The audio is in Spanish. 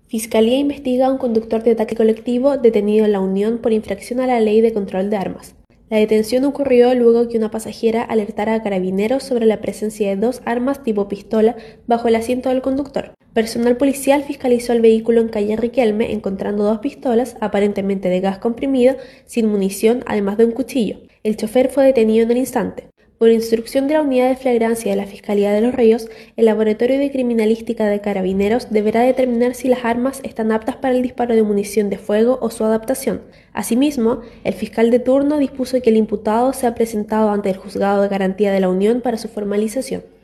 Fiscalía investiga a un conductor de taxi colectivo detenido en La Unión por infracción a la Ley de Control de Armas. La detención ocurrió luego que una pasajera alertara a carabineros sobre la presencia de 2 armas tipo pistola bajo el asiento del conductor. Personal policial fiscalizó el vehículo en calle Riquelme, encontrando 2 pistolas, aparentemente de gas comprimido, sin munición, además de un cuchillo. El chofer fue detenido en el instante. Por instrucción de la Unidad de Flagrancia de la Fiscalía de Los Ríos, el Laboratorio de Criminalística de Carabineros deberá determinar si las armas están aptas para el disparo de munición de fuego o su adaptación. Asimismo, el fiscal de turno dispuso que el imputado sea presentado ante el Juzgado de Garantía de la Unión para su formalización.